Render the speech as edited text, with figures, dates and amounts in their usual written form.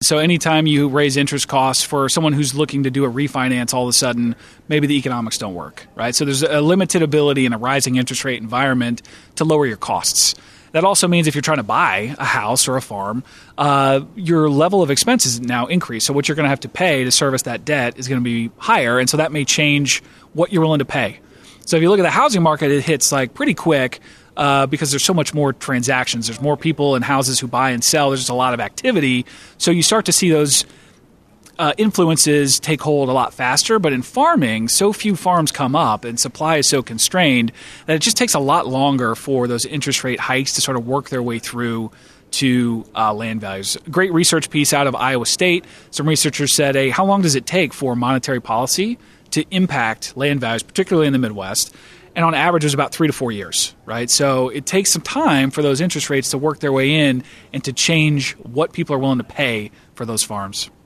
So anytime you raise interest costs for someone who's looking to do a refinance, all of a sudden, maybe the economics don't work, right? So there's a limited ability in a rising interest rate environment to lower your costs. That also means if you're trying to buy a house or a farm, your level of expenses now increase. So what you're going to have to pay to service that debt is going to be higher, and so that may change what you're willing to pay. So if you look at the housing market, it hits like pretty quick because there's so much more transactions. There's more people in houses who buy and sell. There's just a lot of activity. So you start to see those influences take hold a lot faster. But in farming, so few farms come up and supply is so constrained that it just takes a lot longer for those interest rate hikes to sort of work their way through to land values. Great research piece out of Iowa State. Some researchers said, hey, how long does it take for monetary policy to impact land values, particularly in the Midwest? And on average, it was about 3 to 4 years, right? So it takes some time for those interest rates to work their way in and to change what people are willing to pay for those farms.